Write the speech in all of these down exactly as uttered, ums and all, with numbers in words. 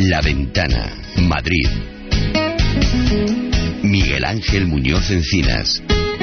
La Ventana, Madrid. Miguel Ángel Muñoz Encinas.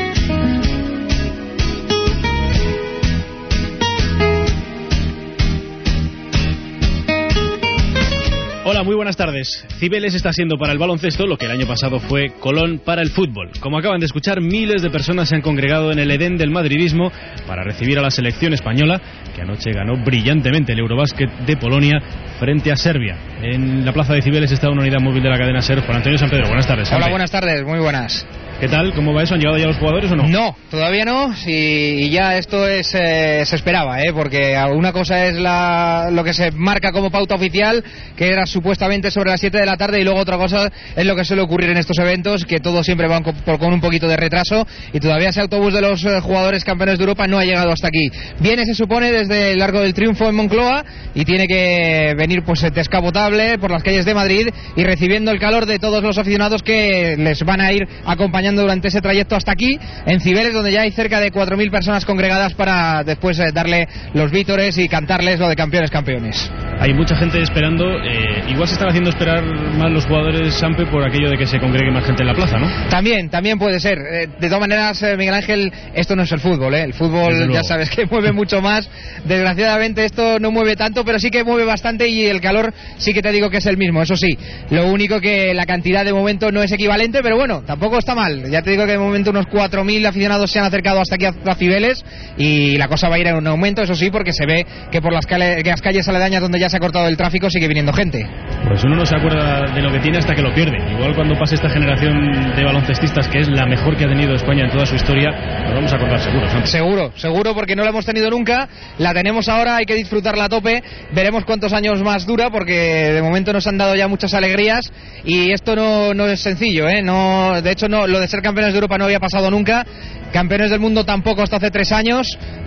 Hola, muy buenas tardes. Cibeles está siendo para el baloncesto lo que el año pasado fue Colón para el fútbol. Como acaban de escuchar, miles de personas se han congregado en el Edén del madridismo para recibir a la selección española, que anoche ganó brillantemente el Eurobásquet de Polonia frente a Serbia. En la plaza de Cibeles está una unidad móvil de la cadena SER. Juan Antonio San Pedro, buenas tardes. Hola, buenas tardes, muy buenas. ¿Qué tal? ¿Cómo va eso? ¿Han llegado ya los jugadores o no? No, todavía no, y ya esto es eh, se esperaba, ¿eh? Porque una cosa es la, lo que se marca como pauta oficial, que era supuestamente sobre las siete de la tarde, y luego otra cosa es lo que suele ocurrir en estos eventos, que todos siempre van con, con un poquito de retraso, y todavía ese autobús de los eh, jugadores campeones de Europa no ha llegado hasta aquí. Viene, se supone, desde el Arco del Triunfo en Moncloa, y tiene que venir pues descapotable por las calles de Madrid y recibiendo el calor de todos los aficionados que les van a ir acompañando durante ese trayecto hasta aquí, en Cibeles, donde ya hay cerca de cuatro mil personas congregadas para después eh, darle los vítores y cantarles lo de campeones, campeones. Hay mucha gente esperando, eh, igual se están haciendo esperar más los jugadores, Sampe, por aquello de que se congregue más gente en la plaza, ¿no? También, también puede ser. Eh, de todas maneras, eh, Miguel Ángel, esto no es el fútbol, ¿eh? El fútbol ya sabes que mueve mucho más. Desgraciadamente esto no mueve tanto, pero sí que mueve bastante, y el calor sí que te digo que es el mismo, eso sí. Lo único que la cantidad de momento no es equivalente, pero bueno, tampoco está mal. Ya te digo que de momento unos cuatro mil aficionados se han acercado hasta aquí a Cibeles, y la cosa va a ir en un aumento, eso sí, porque se ve que por las, cale, que las calles aledañas donde ya se ha cortado el tráfico sigue viniendo gente. Pues uno no se acuerda de lo que tiene hasta que lo pierde. Igual cuando pase esta generación de baloncestistas, que es la mejor que ha tenido España en toda su historia, nos vamos a acordar seguro, ¿no? Seguro, seguro, porque no la hemos tenido nunca, la tenemos ahora, hay que disfrutarla a tope, veremos cuántos años más dura, porque de momento nos han dado ya muchas alegrías, y esto no, no es sencillo, ¿eh? No, de hecho, no, lo de ser campeones de Europa no había pasado nunca, campeones del mundo tampoco hasta hace tres años,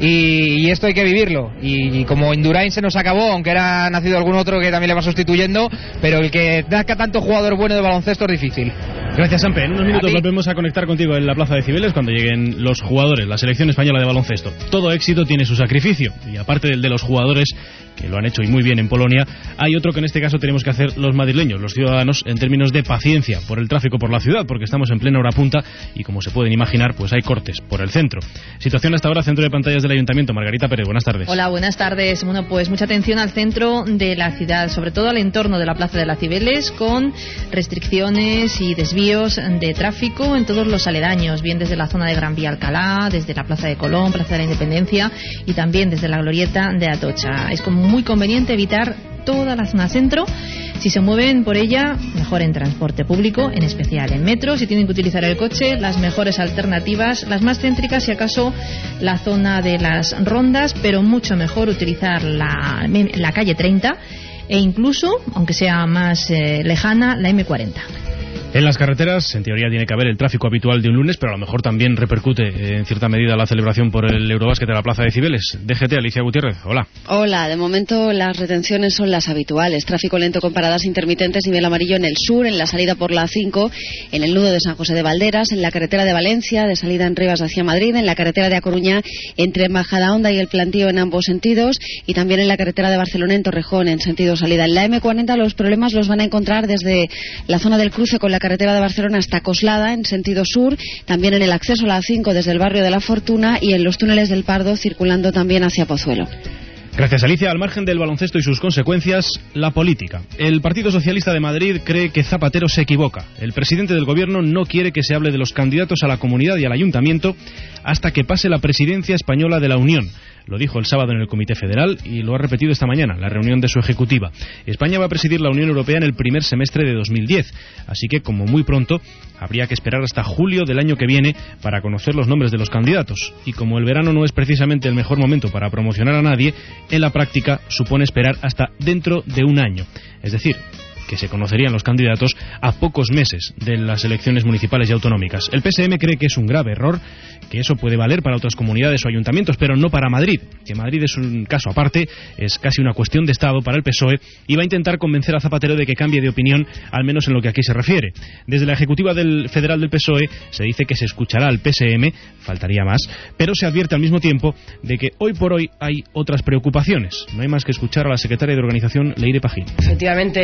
y, y esto hay que vivirlo. Y, y como Indurain se nos acabó, aunque era nacido algún otro que también le va sustituyendo, pero el que nazca tanto jugador bueno de baloncesto es difícil. Gracias, Sampe. En unos minutos volvemos a conectar contigo en la plaza de Cibeles cuando lleguen los jugadores, la selección española de baloncesto. Todo éxito tiene su sacrificio, y aparte del de los jugadores, que lo han hecho y muy bien en Polonia, hay otro que en este caso tenemos que hacer los madrileños, los ciudadanos, en términos de paciencia por el tráfico por la ciudad, porque estamos en plena hora punta y, como se pueden imaginar, pues hay cortes por el centro. Situación hasta ahora, centro de pantallas del Ayuntamiento. Margarita Pérez, buenas tardes. Hola, buenas tardes. Bueno, pues mucha atención al centro de la ciudad, sobre todo al entorno de la plaza de las Cibeles, con restricciones y desvíos de tráfico en todos los aledaños, bien desde la zona de Gran Vía Alcalá, desde la plaza de Colón, plaza de la Independencia, y también desde la glorieta de Atocha. Es como muy conveniente evitar toda la zona centro. Si se mueven por ella, mejor en transporte público, en especial en metro. Si tienen que utilizar el coche, las mejores alternativas, las más céntricas, si acaso la zona de las rondas, pero mucho mejor utilizar la, la calle treinta, e incluso, aunque sea más eh, lejana, la eme cuarenta. En las carreteras, en teoría, tiene que haber el tráfico habitual de un lunes, pero a lo mejor también repercute en cierta medida la celebración por el Eurobásquet de la plaza de Cibeles. D G T, Alicia Gutiérrez, hola. Hola, de momento las retenciones son las habituales. Tráfico lento con paradas intermitentes, nivel amarillo en el sur, en la salida por la A cinco, en el nudo de San José de Valderas, en la carretera de Valencia, de salida en Rivas hacia Madrid, en la carretera de A Coruña, entre Majadahonda y el Plantío en ambos sentidos, y también en la carretera de Barcelona en Torrejón, en sentido salida. En la eme cuarenta los problemas los van a encontrar desde la zona del cruce con la carretera de Barcelona hasta Coslada, en sentido sur, también en el acceso a la A cinco desde el barrio de La Fortuna, y en los túneles del Pardo, circulando también hacia Pozuelo. Gracias, Alicia. Al margen del baloncesto y sus consecuencias, la política. El Partido Socialista de Madrid cree que Zapatero se equivoca. El presidente del gobierno no quiere que se hable de los candidatos a la comunidad y al ayuntamiento hasta que pase la presidencia española de la Unión. Lo dijo el sábado en el Comité Federal y lo ha repetido esta mañana, la reunión de su ejecutiva. España va a presidir la Unión Europea en el primer semestre de dos mil diez, así que, como muy pronto, habría que esperar hasta julio del año que viene para conocer los nombres de los candidatos. Y como el verano no es precisamente el mejor momento para promocionar a nadie, en la práctica supone esperar hasta dentro de un año. Es decir, que se conocerían los candidatos a pocos meses de las elecciones municipales y autonómicas. El P S M cree que es un grave error, que eso puede valer para otras comunidades o ayuntamientos, pero no para Madrid, que Madrid es un caso aparte, es casi una cuestión de Estado para el P S O E, y va a intentar convencer a Zapatero de que cambie de opinión, al menos en lo que aquí se refiere. Desde la ejecutiva del federal del P S O E se dice que se escuchará al P S M, faltaría más, pero se advierte al mismo tiempo de que hoy por hoy hay otras preocupaciones. No hay más que escuchar a la secretaria de organización, Leire Pajín. Efectivamente, Dios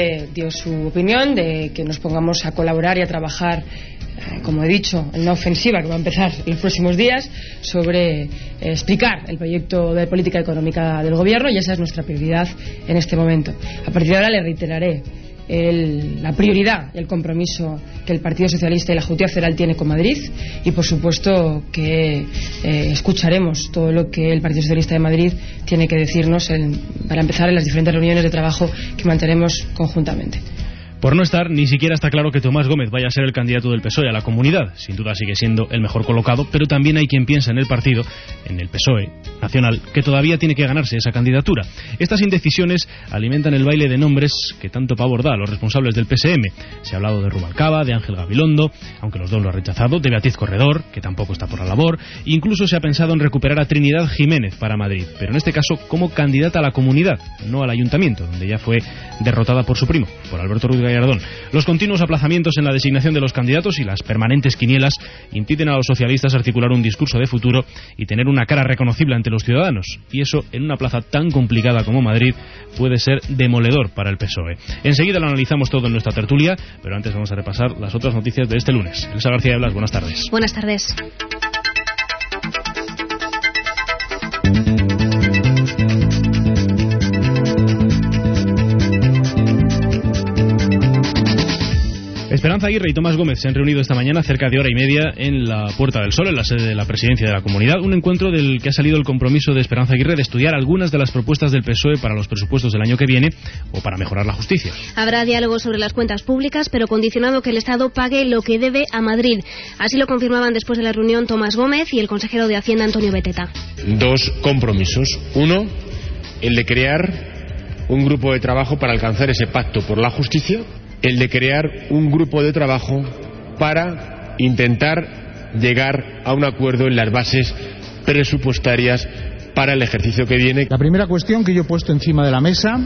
su opinión, de que nos pongamos a colaborar y a trabajar, eh, como he dicho, en una ofensiva que va a empezar en los próximos días sobre eh, explicar el proyecto de política económica del Gobierno, y esa es nuestra prioridad en este momento. A partir de ahora le reiteraré El, la prioridad y el compromiso que el Partido Socialista y la Junta Federal tiene con Madrid, y por supuesto que eh, escucharemos todo lo que el Partido Socialista de Madrid tiene que decirnos en, para empezar en las diferentes reuniones de trabajo que mantenemos conjuntamente. Por no estar, ni siquiera está claro que Tomás Gómez vaya a ser el candidato del P S O E a la Comunidad. Sin duda sigue siendo el mejor colocado, pero también hay quien piensa en el partido, en el P S O E nacional, que todavía tiene que ganarse esa candidatura. Estas indecisiones alimentan el baile de nombres que tanto pavor da a los responsables del P S M. Se ha hablado de Rubalcaba, de Ángel Gabilondo, aunque los dos lo han rechazado, de Beatriz Corredor, que tampoco está por la labor, e incluso se ha pensado en recuperar a Trinidad Jiménez para Madrid, pero en este caso como candidata a la Comunidad, no al Ayuntamiento, donde ya fue derrotada por su primo, por Alberto Ruiz Gallardón. Los continuos aplazamientos en la designación de los candidatos y las permanentes quinielas impiden a los socialistas articular un discurso de futuro y tener una cara reconocible ante los ciudadanos, y eso en una plaza tan complicada como Madrid puede ser demoledor para el P S O E. Enseguida lo analizamos todo en nuestra tertulia, pero antes vamos a repasar las otras noticias de este lunes. Elsa García de Blas, buenas tardes. Buenas tardes. Esperanza Aguirre y Tomás Gómez se han reunido esta mañana cerca de hora y media en la Puerta del Sol, en la sede de la Presidencia de la Comunidad, un encuentro del que ha salido el compromiso de Esperanza Aguirre de estudiar algunas de las propuestas del P S O E para los presupuestos del año que viene o para mejorar la justicia. Habrá diálogo sobre las cuentas públicas, pero condicionado que el Estado pague lo que debe a Madrid. Así lo confirmaban después de la reunión Tomás Gómez y el consejero de Hacienda Antonio Beteta. Dos compromisos. Uno, el de crear un grupo de trabajo para alcanzar ese pacto por la justicia. El de crear un grupo de trabajo para intentar llegar a un acuerdo en las bases presupuestarias para el ejercicio que viene. La primera cuestión que yo he puesto encima de la mesa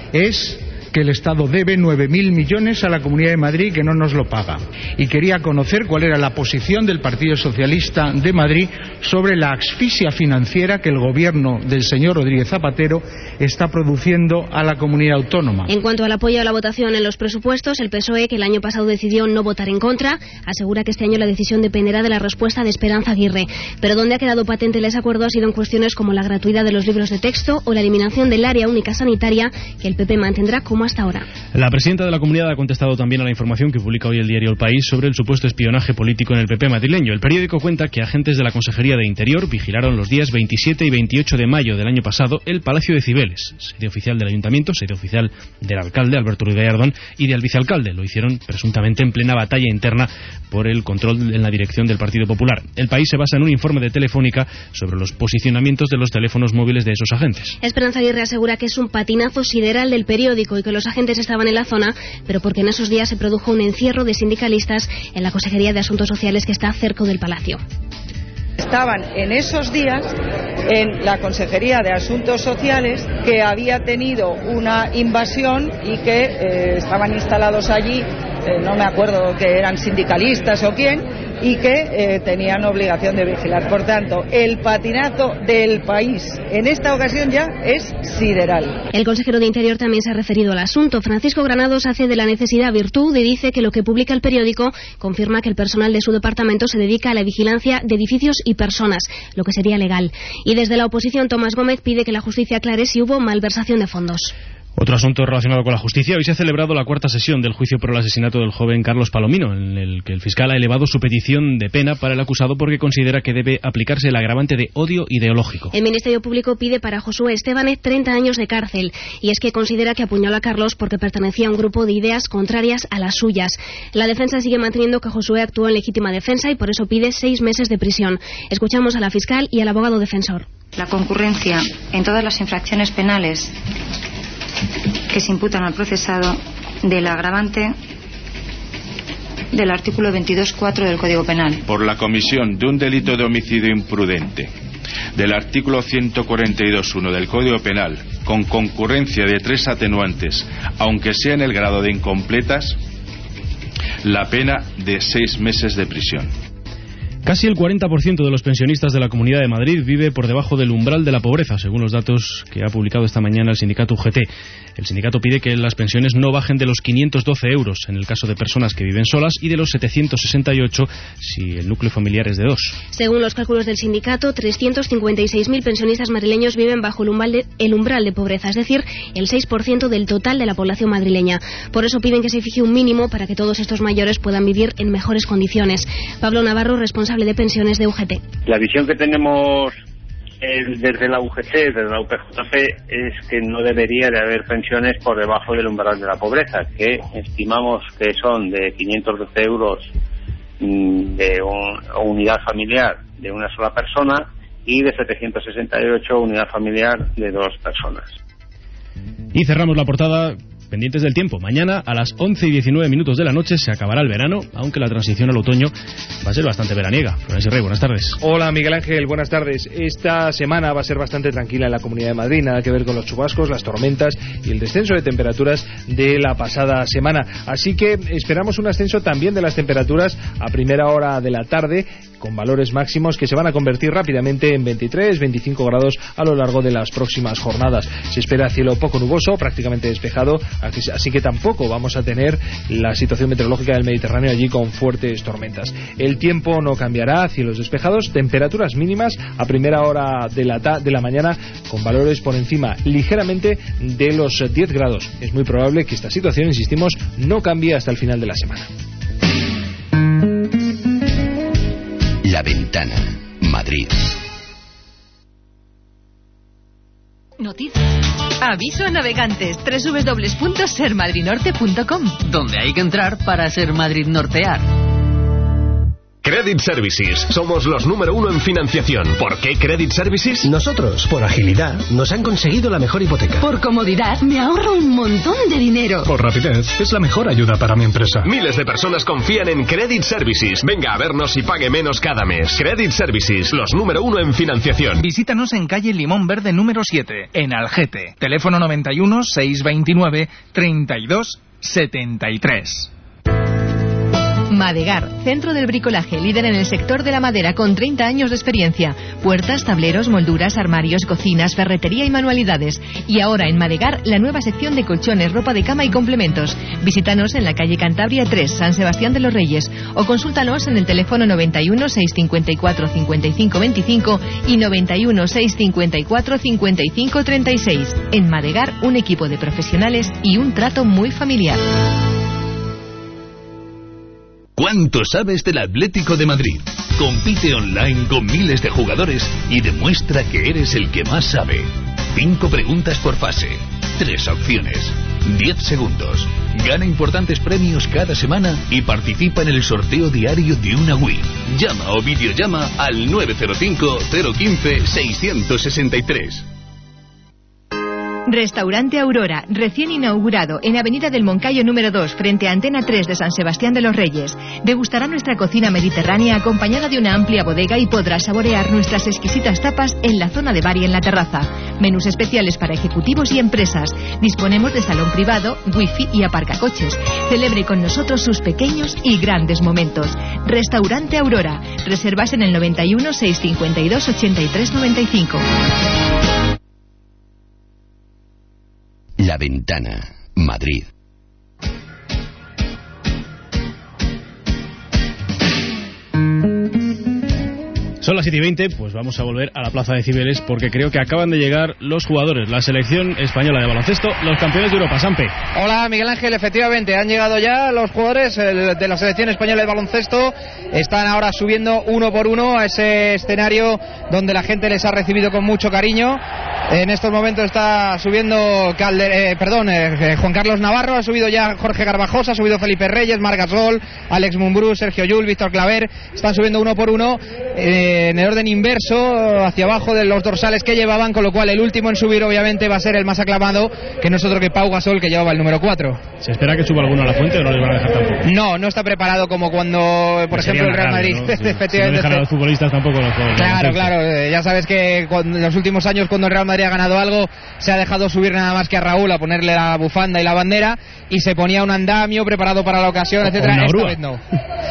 es que el Estado debe nueve mil millones a la Comunidad de Madrid que no nos lo paga. Y quería conocer cuál era la posición del Partido Socialista de Madrid sobre la asfixia financiera que el gobierno del señor Rodríguez Zapatero está produciendo a la comunidad autónoma. En cuanto al apoyo a la votación en los presupuestos, el P S O E, que el año pasado decidió no votar en contra, asegura que este año la decisión dependerá de la respuesta de Esperanza Aguirre. Pero donde ha quedado patente el desacuerdo ha sido en cuestiones como la gratuidad de los libros de texto o la eliminación del área única sanitaria, que el P P mantendrá como hasta ahora. La presidenta de la Comunidad ha contestado también a la información que publica hoy el diario El País sobre el supuesto espionaje político en el P P madrileño. El periódico cuenta que agentes de la Consejería de Interior vigilaron los días veintisiete y veintiocho de mayo del año pasado el Palacio de Cibeles, sede oficial del Ayuntamiento, sede oficial del alcalde Alberto Ruiz Gallardón y del vicealcalde. Lo hicieron presuntamente en plena batalla interna por el control en la dirección del Partido Popular. El País se basa en un informe de Telefónica sobre los posicionamientos de los teléfonos móviles de esos agentes. Esperanza Aguirre asegura que es un patinazo sideral del periódico y que los agentes estaban en la zona, pero porque en esos días se produjo un encierro de sindicalistas en la Consejería de Asuntos Sociales que está cerca del Palacio. Estaban en esos días en la Consejería de Asuntos Sociales, que había tenido una invasión y que eh, estaban instalados allí, eh, no me acuerdo que eran sindicalistas o quién, y que eh, tenían obligación de vigilar. Por tanto, el patinazo del país en esta ocasión ya es sideral. El consejero de Interior también se ha referido al asunto. Francisco Granados hace de la necesidad virtud y dice que lo que publica el periódico confirma que el personal de su departamento se dedica a la vigilancia de edificios y personas, lo que sería legal. Y desde la oposición, Tomás Gómez pide que la justicia aclare si hubo malversación de fondos. Otro asunto relacionado con la justicia. Hoy se ha celebrado la cuarta sesión del juicio por el asesinato del joven Carlos Palomino, en el que el fiscal ha elevado su petición de pena para el acusado porque considera que debe aplicarse el agravante de odio ideológico. El Ministerio Público pide para Josué Estebanez treinta años de cárcel, y es que considera que apuñaló a Carlos porque pertenecía a un grupo de ideas contrarias a las suyas. La defensa sigue manteniendo que Josué actuó en legítima defensa y por eso pide seis meses de prisión. Escuchamos a la fiscal y al abogado defensor. La concurrencia en todas las infracciones penales que se imputan al procesado del agravante del artículo veintidós punto cuatro del Código Penal. Por la comisión de un delito de homicidio imprudente del artículo ciento cuarenta y dos punto uno del Código Penal, con concurrencia de tres atenuantes, aunque sea en el grado de incompletas, la pena de seis meses de prisión. Casi el cuarenta por ciento de los pensionistas de la Comunidad de Madrid vive por debajo del umbral de la pobreza, según los datos que ha publicado esta mañana el sindicato U G T. El sindicato pide que las pensiones no bajen de los quinientos doce euros en el caso de personas que viven solas y de los setecientos sesenta y ocho si el núcleo familiar es de dos. Según los cálculos del sindicato, trescientos cincuenta y seis mil pensionistas madrileños viven bajo el umbral, de, el umbral de pobreza, es decir, el seis por ciento del total de la población madrileña. Por eso piden que se fije un mínimo para que todos estos mayores puedan vivir en mejores condiciones. Pablo Navarro, responsable de pensiones de U G T. La visión que tenemos eh, desde la U G T, desde la U P J P, es que no debería de haber pensiones por debajo del umbral de la pobreza, que estimamos que son de quinientos doce euros mmm, de un, unidad familiar de una sola persona y de setecientos sesenta y ocho unidad familiar de dos personas. Y cerramos la portada. Pendientes del tiempo. Mañana a las once y diecinueve minutos de la noche se acabará el verano, aunque la transición al otoño va a ser bastante veraniega. Florencio Rey, buenas tardes. Hola Miguel Ángel, buenas tardes. Esta semana va a ser bastante tranquila en la Comunidad de Madrid, nada que ver con los chubascos, las tormentas y el descenso de temperaturas de la pasada semana. Así que esperamos un ascenso también de las temperaturas a primera hora de la tarde, con valores máximos que se van a convertir rápidamente en veintitrés, veinticinco grados a lo largo de las próximas jornadas. Se espera cielo poco nuboso, prácticamente despejado, así que tampoco vamos a tener la situación meteorológica del Mediterráneo allí con fuertes tormentas. El tiempo no cambiará, cielos despejados, temperaturas mínimas a primera hora de la, ta- de la mañana con valores por encima ligeramente de los diez grados. Es muy probable que esta situación, insistimos, no cambie hasta el final de la semana. La Ventana, Madrid. Noticias. Aviso a navegantes. doble u doble u doble u punto ser madrid norte punto com, donde hay que entrar para ser Madrid nortear. Credit Services. Somos los número uno en financiación. ¿Por qué Credit Services? Nosotros, por agilidad, nos han conseguido la mejor hipoteca. Por comodidad, me ahorro un montón de dinero. Por rapidez, es la mejor ayuda para mi empresa. Miles de personas confían en Credit Services. Venga a vernos y pague menos cada mes. Credit Services, los número uno en financiación. Visítanos en calle Limón Verde número siete, en Algete. Teléfono noventa y uno, seiscientos veintinueve, treinta y dos, setenta y tres. Madegar, centro del bricolaje, líder en el sector de la madera con treinta años de experiencia. Puertas, tableros, molduras, armarios, cocinas, ferretería y manualidades. Y ahora en Madegar, la nueva sección de colchones, ropa de cama y complementos. Visítanos en la calle Cantabria tres, San Sebastián de los Reyes. O consúltanos en el teléfono noventa y uno, seiscientos cincuenta y cuatro, cincuenta y cinco veinticinco y noventa y uno, seiscientos cincuenta y cuatro, cincuenta y cinco treinta y seis. En Madegar, un equipo de profesionales y un trato muy familiar. ¿Cuánto sabes del Atlético de Madrid? Compite online con miles de jugadores y demuestra que eres el que más sabe. Cinco preguntas por fase. Tres opciones. Diez segundos. Gana importantes premios cada semana y participa en el sorteo diario de una Wii. Llama o videollama al nueve cero cinco, cero uno cinco, seis seis tres. Restaurante Aurora, recién inaugurado en Avenida del Moncayo número dos, frente a Antena tres de San Sebastián de los Reyes. Degustará nuestra cocina mediterránea acompañada de una amplia bodega y podrá saborear nuestras exquisitas tapas en la zona de bar y en la terraza. Menús especiales para ejecutivos y empresas. Disponemos de salón privado, wifi y aparcacoches. Celebre con nosotros sus pequeños y grandes momentos. Restaurante Aurora. Reservas en el noventa y uno, seiscientos cincuenta y dos, ochenta y tres noventa y cinco. La Ventana, Madrid. Son las siete y veinte, pues vamos a volver a la Plaza de Cibeles porque creo que acaban de llegar los jugadores, la selección española de baloncesto, los campeones de Europa. Sampe. Hola Miguel Ángel, efectivamente han llegado ya los jugadores de la selección española de baloncesto. Están ahora subiendo uno por uno a ese escenario donde la gente les ha recibido con mucho cariño. En estos momentos está subiendo Calder, eh, perdón, eh, Juan Carlos Navarro, ha subido ya Jorge Garbajosa, ha subido Felipe Reyes, Marc Gasol, Alex Mumbrú, Sergio Llull, Víctor Claver. Están subiendo uno por uno eh, en el orden inverso hacia abajo de los dorsales que llevaban, con lo cual el último en subir obviamente va a ser el más aclamado, que no es otro que Pau Gasol, que llevaba el número cuatro. ¿Se espera que suba alguno a la fuente o no les van a dejar tampoco? No, no está preparado como cuando, por ejemplo, el Real Madrid. ¿No? Si, si no dejan a los futbolistas tampoco los jugadores. Claro, claro, eh, ya sabes que en los últimos años cuando el Real Madrid ha ganado algo se ha dejado subir nada más que a Raúl a ponerle la bufanda y la bandera y se ponía un andamio preparado para la ocasión, etcétera. Esta vez no.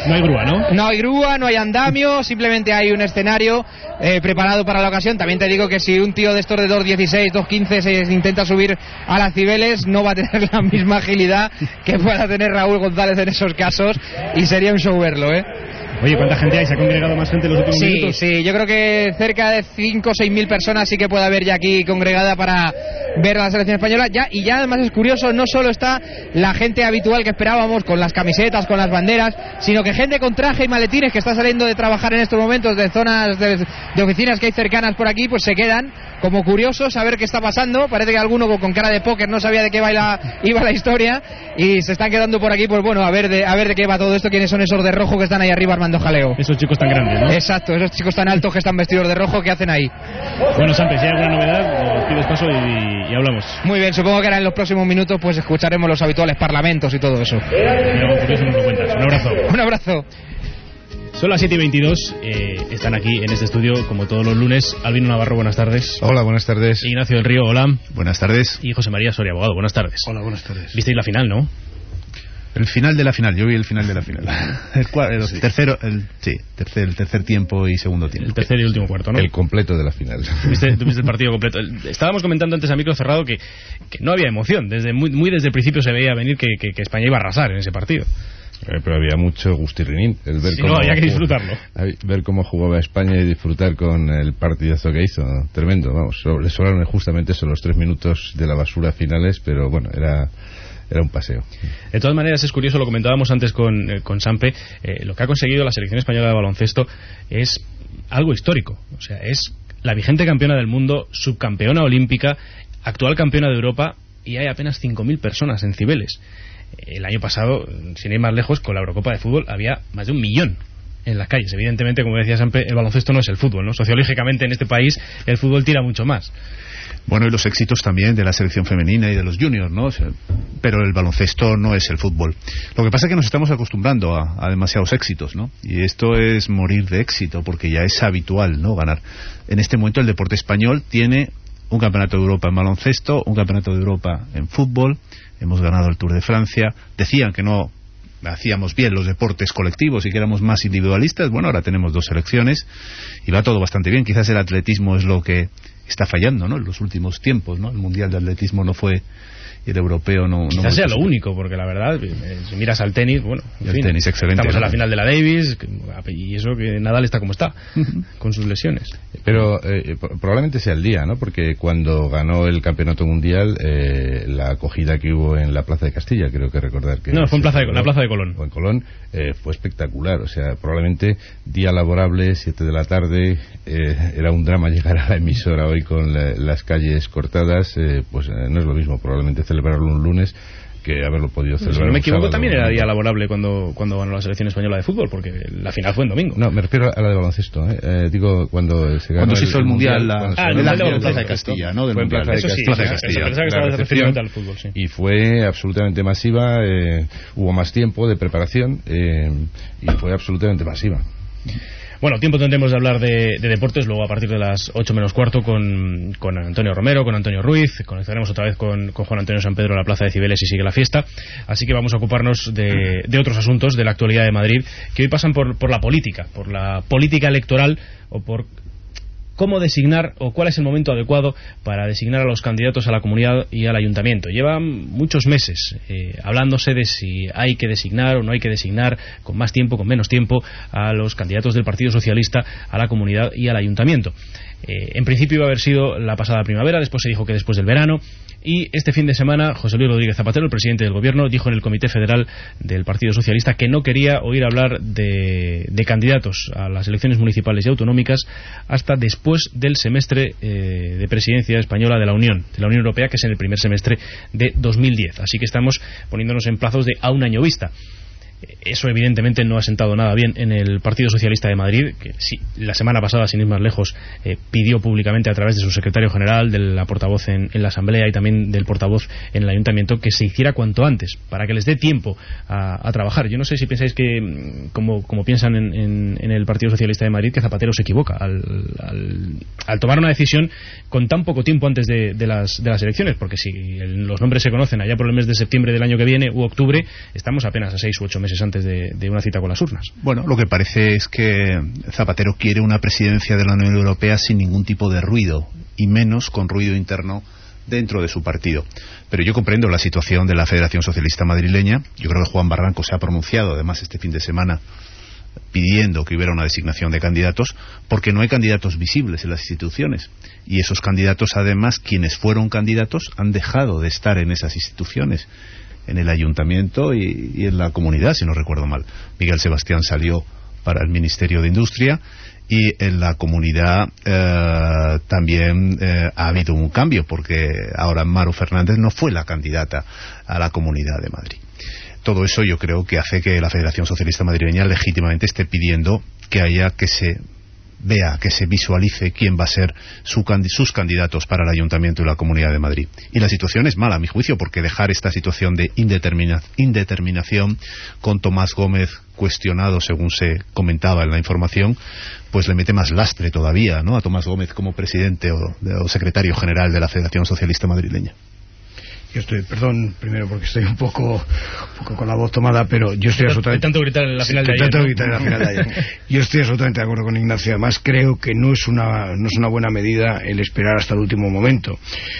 No hay grúa, ¿no? No hay grúa, no hay andamio, simplemente hay un escenario eh, preparado para la ocasión. También te digo que si un tío de estos de dos dieciséis, dos quince se intenta subir a las Cibeles, no va a tener la misma agilidad que pueda tener Raúl González en esos casos, y sería un show verlo, ¿eh? Oye, ¿cuánta gente hay? ¿Se ha congregado más gente en los últimos sí, minutos? Sí, sí, yo creo que cerca de cinco o seis mil personas sí que puede haber ya aquí congregada para ver la selección española. Ya, y ya además es curioso, no solo está la gente habitual que esperábamos, con las camisetas, con las banderas, sino que gente con traje y maletines que está saliendo de trabajar en estos momentos de zonas de, de oficinas que hay cercanas por aquí, pues se quedan como curiosos a ver qué está pasando. Parece que alguno con cara de póker no sabía de qué iba la, iba la historia, y se están quedando por aquí, pues bueno, a ver de, a ver de qué va todo esto, quiénes son esos de rojo que están ahí arriba armando jaleo. Esos chicos tan grandes, ¿no? Exacto, esos chicos tan altos que están vestidos de rojo, ¿qué hacen ahí? Bueno, Sampe, si hay alguna novedad, nos pides paso y, y hablamos. Muy bien, supongo que ahora en los próximos minutos pues escucharemos los habituales parlamentos y todo eso. Pero por eso nos lo cuentas. Un abrazo. Un abrazo. Son las siete y veintidós, eh, están aquí en este estudio, como todos los lunes, Albino Navarro, buenas tardes. Hola, buenas tardes. Ignacio del Río, hola. Buenas tardes. Y José María Soria, abogado, buenas tardes. Hola, buenas tardes. Visteis la final, ¿no? El final de la final, yo vi el final de la final. El, cuar, el sí. tercero, el, sí, tercer, el tercer tiempo y segundo tiempo. El tercer y último cuarto, ¿no? El completo de la final. ¿Viste, ¿Tuviste el partido completo? Estábamos comentando antes a micro cerrado que, que no había emoción. Desde muy, muy desde el principio se veía venir que, que, que España iba a arrasar en ese partido. Eh, pero había mucho gustirrinín. El ver sí, cómo, no, había que disfrutarlo. Ver cómo jugaba España y disfrutar con el partidazo que hizo. Tremendo, vamos. Le sobraron justamente esos los tres minutos de la basura finales, pero bueno, era... Era un paseo. De todas maneras, es curioso, lo comentábamos antes con, eh, con Sampe, eh, lo que ha conseguido la selección española de baloncesto es algo histórico. O sea, es la vigente campeona del mundo, subcampeona olímpica, actual campeona de Europa, y hay apenas cinco mil personas en Cibeles. El año pasado, sin ir más lejos, con la Eurocopa de fútbol había más de un millón en las calles. Evidentemente, como decía Sampe, el baloncesto no es el fútbol, ¿no? Sociológicamente en este país el fútbol tira mucho más. Bueno, y los éxitos también de la selección femenina y de los juniors, ¿no? Pero el baloncesto no es el fútbol. Lo que pasa es que nos estamos acostumbrando a, a demasiados éxitos, ¿no? Y esto es morir de éxito, porque ya es habitual, ¿no?, ganar. En este momento el deporte español tiene un campeonato de Europa en baloncesto, un campeonato de Europa en fútbol, hemos ganado el Tour de Francia. Decían que no hacíamos bien los deportes colectivos y que éramos más individualistas. Bueno, ahora tenemos dos selecciones y va todo bastante bien. Quizás el atletismo es lo que está fallando, ¿no?, en los últimos tiempos, ¿no? El mundial de atletismo no fue, y el europeo no... Quizás no sea lo único, porque la verdad, si miras al tenis, bueno, en el fin, tenis, excelente, estamos ¿no?, en la final de la Davis, y eso que Nadal está como está, con sus lesiones. Pero eh, probablemente sea el día, ¿no?, porque cuando ganó el campeonato mundial, eh, la acogida que hubo en la Plaza de Castilla, creo que recordar que... No, fue en plaza de, la Plaza de Colón. O en Colón, eh, fue espectacular, o sea, probablemente día laborable, siete de la tarde, eh, era un drama llegar a la emisora hoy con la, las calles cortadas, eh, pues eh, no es lo mismo probablemente celebrarlo un lunes que haberlo podido celebrar. Si no me equivoco, sábado, también era ¿no?, día laborable cuando, cuando ganó la selección española de fútbol, porque la final fue en domingo. No, me refiero a la de baloncesto, ¿eh? Eh, digo, cuando se ganó. Cuando se hizo el mundial, la, ah, el mundial de de Plaza de Castilla, ¿no? Fue en Plaza de Castilla. Plaza de Castilla. Pensaba que estabas refiriéndote al fútbol, sí. Y fue absolutamente masiva, eh, hubo más tiempo de preparación, eh, y fue absolutamente masiva. Bueno, tiempo tendremos de hablar de, de deportes luego a partir de las ocho menos cuarto con, con Antonio Romero, con Antonio Ruiz. Conectaremos otra vez con, con Juan Antonio San Pedro en la Plaza de Cibeles y sigue la fiesta. Así que vamos a ocuparnos de, de otros asuntos de la actualidad de Madrid que hoy pasan por, por la política, por la política electoral o por cómo designar o cuál es el momento adecuado para designar a los candidatos a la comunidad y al ayuntamiento. Llevan muchos meses eh, hablándose de si hay que designar o no hay que designar, con más tiempo, con menos tiempo, a los candidatos del Partido Socialista a la comunidad y al ayuntamiento. Eh, en principio iba a haber sido la pasada primavera, después se dijo que después del verano, y este fin de semana José Luis Rodríguez Zapatero, el presidente del Gobierno, dijo en el Comité Federal del Partido Socialista que no quería oír hablar de, de candidatos a las elecciones municipales y autonómicas hasta después del semestre eh, de presidencia española de la Unión, de la Unión Europea, que es en el primer semestre de dos mil diez. Así que estamos poniéndonos en plazos de a un año vista. Eso evidentemente no ha sentado nada bien en el Partido Socialista de Madrid, que sí, la semana pasada, sin ir más lejos, eh, pidió públicamente a través de su secretario general, de la portavoz en, en la Asamblea y también del portavoz en el Ayuntamiento, que se hiciera cuanto antes, para que les dé tiempo a, a trabajar. Yo no sé si pensáis que, como, como piensan en, en, en el Partido Socialista de Madrid, que Zapatero se equivoca al, al, al tomar una decisión con tan poco tiempo antes de, de, las, de las elecciones, porque si el, los nombres se conocen allá por el mes de septiembre del año que viene u octubre, estamos apenas a seis u ocho meses meses antes de, de una cita con las urnas. Bueno, lo que parece es que Zapatero quiere una presidencia de la Unión Europea sin ningún tipo de ruido, y menos con ruido interno dentro de su partido. Pero yo comprendo la situación de la Federación Socialista Madrileña. Yo creo que Juan Barranco se ha pronunciado, además, este fin de semana, pidiendo que hubiera una designación de candidatos, porque no hay candidatos visibles en las instituciones, y esos candidatos, además, quienes fueron candidatos han dejado de estar en esas instituciones, en el ayuntamiento y, y en la comunidad, si no recuerdo mal. Miguel Sebastián salió para el Ministerio de Industria, y en la comunidad eh, también eh, ha habido un cambio, porque ahora Maru Fernández no fue la candidata a la Comunidad de Madrid. Todo eso yo creo que hace que la Federación Socialista Madrileña legítimamente esté pidiendo que haya que se vea, que se visualice quién va a ser su, sus candidatos para el Ayuntamiento y la Comunidad de Madrid. Y la situación es mala, a mi juicio, porque dejar esta situación de indetermina, indeterminación con Tomás Gómez cuestionado, según se comentaba en la información, pues le mete más lastre todavía, ¿no?, a Tomás Gómez como presidente o, o secretario general de la Federación Socialista Madrileña. Yo estoy, perdón, primero porque estoy un poco, un poco con la voz tomada, pero yo estoy absolutamente... Tanto gritar en la final de ayer. Tanto gritar en la final de ayer. Yo estoy absolutamente de acuerdo con Ignacio. Además, creo que no es una, no es una buena medida el esperar hasta el último momento.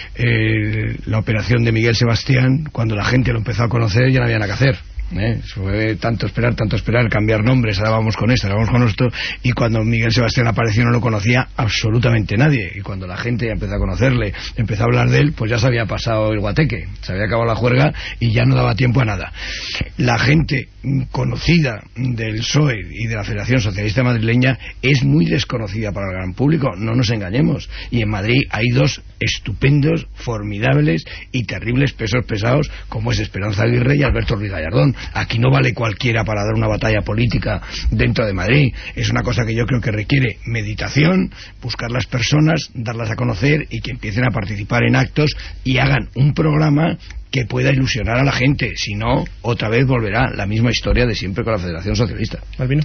Eh, la operación de Miguel Sebastián, cuando la gente lo empezó a conocer, ya no había nada que hacer. ¿Eh? Fue tanto esperar, tanto esperar, cambiar nombres, ahora vamos con esto, ahora vamos con esto, y cuando Miguel Sebastián apareció no lo conocía absolutamente nadie, y cuando la gente ya empezó a conocerle, empezó a hablar de él, pues ya se había pasado el guateque, se había acabado la juerga y ya no daba tiempo a nada. La gente conocida del P S O E y de la Federación Socialista Madrileña es muy desconocida para el gran público, no nos engañemos, y en Madrid hay dos estupendos, formidables y terribles pesos pesados como es Esperanza Aguirre y Alberto Ruiz Gallardón. Aquí no vale cualquiera para dar una batalla política dentro de Madrid. Es una cosa que yo creo que requiere meditación, buscar las personas, darlas a conocer y que empiecen a participar en actos y hagan un programa que pueda ilusionar a la gente. Si no, otra vez volverá la misma historia de siempre con la Federación Socialista. Albino.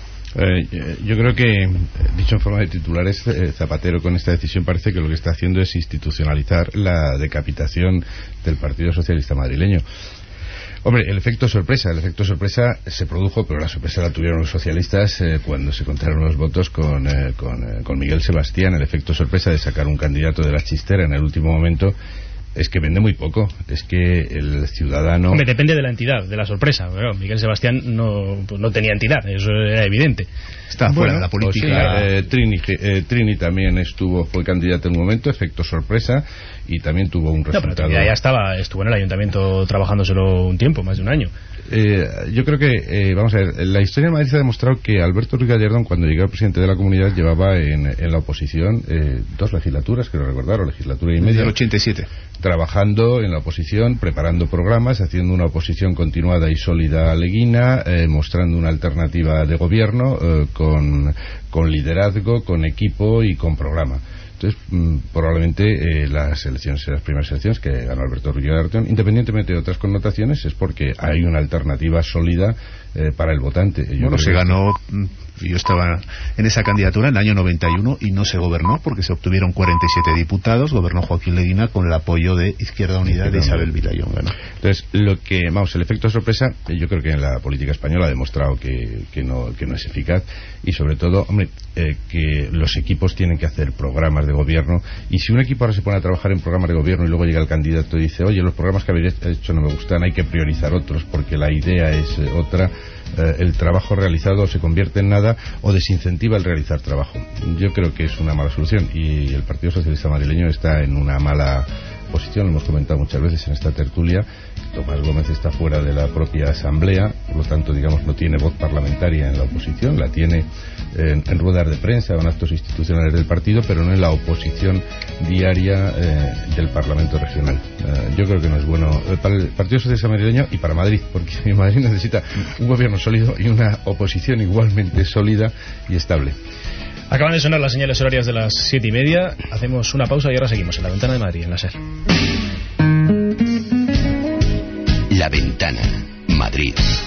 Eh, yo creo que, dicho en forma de titulares, eh, Zapatero con esta decisión parece que lo que está haciendo es institucionalizar la decapitación del Partido Socialista Madrileño. Hombre, el efecto sorpresa, el efecto sorpresa se produjo, pero la sorpresa la tuvieron los socialistas eh, cuando se contaron los votos con, eh, con, eh, con Miguel Sebastián. El efecto sorpresa de sacar un candidato de la chistera en el último momento es que vende muy poco, es que el ciudadano... Hombre, depende de la entidad, de la sorpresa. Bueno, Miguel Sebastián no, pues no tenía entidad, eso era evidente. Está fuera bueno, de la política. Pues sí, eh, Trini, eh, Trini también estuvo, fue candidato en un momento, efecto sorpresa, y también tuvo un resultado... No, pero ya estaba, estuvo en el ayuntamiento trabajándoselo un tiempo, más de un año. Eh, yo creo que, eh, vamos a ver, la historia de Madrid ha demostrado que Alberto Ruiz Gallardón, cuando llegó presidente de la comunidad, llevaba en, en la oposición eh, dos legislaturas, quiero recordar, o legislatura y media. Desde el ochenta y siete. Trabajando en la oposición, preparando programas, haciendo una oposición continuada y sólida a Leguina, eh, mostrando una alternativa de gobierno eh, con, con liderazgo, con equipo y con programa. Entonces, mmm, probablemente eh, las elecciones, las primeras elecciones que ganó Alberto Ruiz Gallardón, independientemente de otras connotaciones, es porque hay una alternativa sólida eh, para el votante. Yo bueno, se ganó, yo estaba en esa candidatura en el año noventa y uno y no se gobernó porque se obtuvieron cuarenta y siete diputados, gobernó Joaquín Leguina con el apoyo de Izquierda Unida de Isabel Villayón. Bueno. Entonces, lo que, vamos, el efecto sorpresa, yo creo que en la política española ha demostrado que, que, no, que no es eficaz y sobre todo, hombre, eh, que los equipos tienen que hacer programas de gobierno y si un equipo ahora se pone a trabajar en programas de gobierno y luego llega el candidato y dice, oye, los programas que habéis hecho no me gustan, hay que priorizar otros porque la idea es eh, otra, eh, el trabajo realizado se convierte en nada o desincentiva el realizar trabajo. Yo creo que es una mala solución y el Partido Socialista Madrileño está en una mala posición, lo hemos comentado muchas veces en esta tertulia. Tomás Gómez está fuera de la propia asamblea, por lo tanto, digamos, no tiene voz parlamentaria en la oposición, la tiene en, en ruedas de prensa o en actos institucionales del partido, pero no en la oposición diaria eh, del Parlamento regional. Eh, yo creo que no es bueno eh, para el Partido Socialista Madrileño y para Madrid, porque Madrid necesita un gobierno sólido y una oposición igualmente sólida y estable. Acaban de sonar las señales horarias de las siete y media. Hacemos una pausa y ahora seguimos en La Ventana de Madrid, en la SER. La Ventana, Madrid.